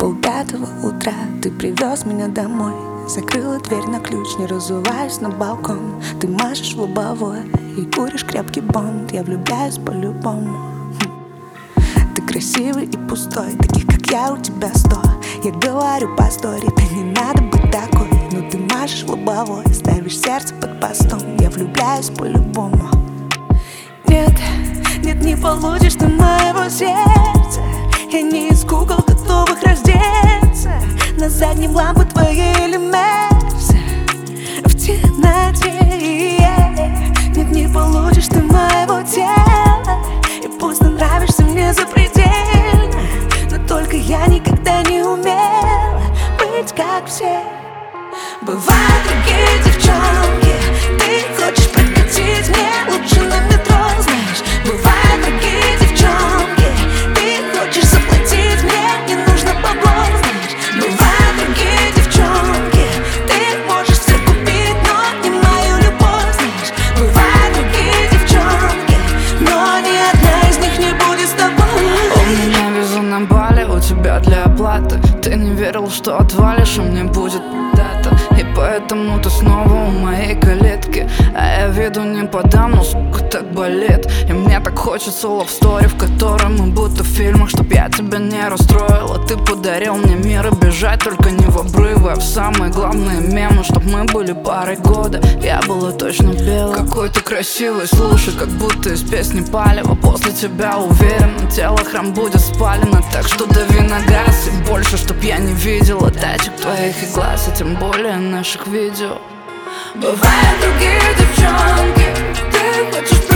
полпятого утра ты привез меня домой. Закрыла дверь на ключ, не разуваюсь на балкон. Ты машешь в лобовое и куришь крепкий бонд. Я влюбляюсь по-любому. Ты красивый и пустой, таких как я у тебя 100. Я говорю по истории, да не надо быть такой. Но ты машешь в лобовое, ставишь сердце под постом. Я влюбляюсь по-любому. Нет, нет, не получишь ты моего сердца. Я не из кукол, готовых раздеться. На заднем лампы твоей или Мерса в темноте. Нет, не получишь ты моего тела. И пусть ты нравишься мне запредельно, но только я никогда не умела быть как все. Бывают другие девчонки, ты хочешь прокатить мне лучше на метро, знаешь. Бывают другие девчонки, ты хочешь заплатить мне, не нужно бабло, знаешь. Бывают другие девчонки, ты можешь все купить, но не мою любовь, знаешь. Бывают другие девчонки, но ни одна из них не будет с тобой. У меня виза на Бали, у тебя для оплаты. Ты не верил, что отвалишь, а мне будет дата. И поэтому ты снова у моей калитки. А я виду не подам, но сука так болит. И мне так хочется лавстори, в которой мы будто в фильмах. Чтоб я тебя не расстроила, ты подарил мне мир. И бежать только не в обрывы, а в самые главные мемы. Чтоб мы были парой года, я была точно белой. Какой ты красивый, слушай, как будто из песни Палева. После тебя уверенно тело храм будет спалено. Так что дави на газ и больше, чтоб я не видела тачек твоих и глаз, и тем более наших видео. Бывают другие девчонки, ты хочешь